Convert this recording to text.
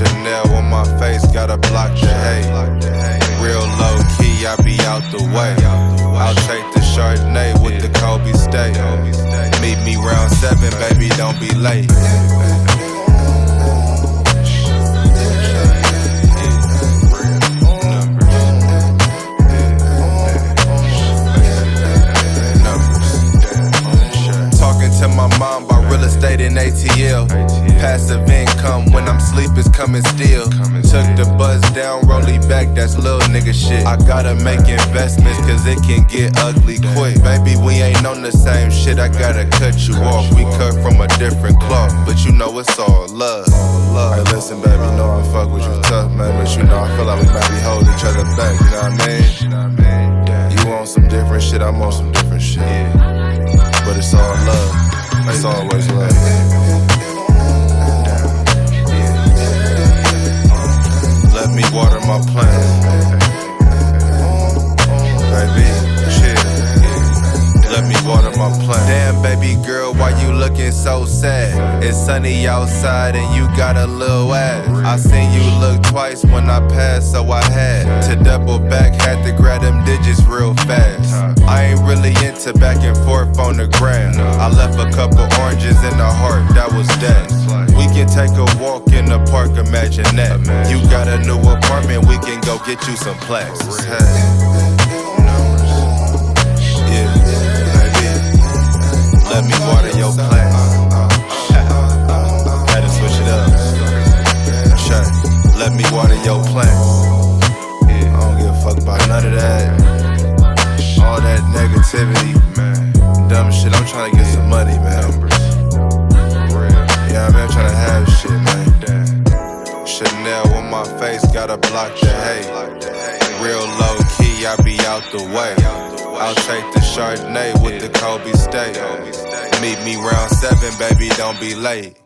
Chanel on my face, gotta block the hate. Real low key, I be out the way. I'll take the Chardonnay with the Kobe steak. Meet me round 7, baby, don't be late. To my mom about real estate in ATL. Passive income when I'm sleep is coming still. Took the buzz down, rollie back, that's little nigga shit. I gotta make investments cause it can get ugly quick. Baby, we ain't on the same shit, I gotta cut you off. We cut from a different cloth, but you know it's all love. Hey listen baby, you know I fuck with you tough man, but you know I feel like we might be holding each other back, you know what I mean? You on some different shit, I'm on some different shit. But it's all love. It's always love. Let me water my plants. Baby, chill. Let me water my plants. Damn, baby girl, why you looking so sad? It's sunny outside and you got a little ass. I seen you look twice when I passed, so I had to double back, had to grab them digits real fast. I ain't really into back and forth on the gram. I left a couple oranges in the heart, that was that. We can take a walk in the park, imagine that. You got a new apartment, we can go get you some plaques. Yeah, baby, let me water your plants. Had to switch it up. Let me water your plants. I don't give a fuck about none of that. All that negativity, man. Dumb shit, I'm trying to get some money, man. Yeah, I'm trying to have shit, man. Chanel on my face, gotta block the hate. Real low key, I be out the way. I'll take the Chardonnay with the Kobe steak. Meet me round 7, baby, don't be late.